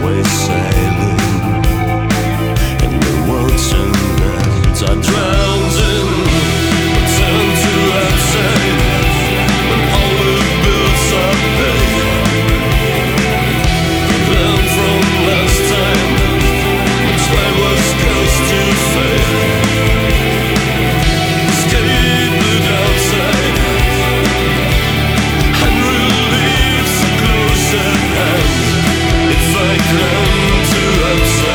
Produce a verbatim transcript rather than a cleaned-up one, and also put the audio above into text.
always sailing, and the world's and lands are drowned in, turn to absent, and all the bills are paid. Learn from last time, when time was close to fade. Escape the downside, and relief's close at hand. If I come to upside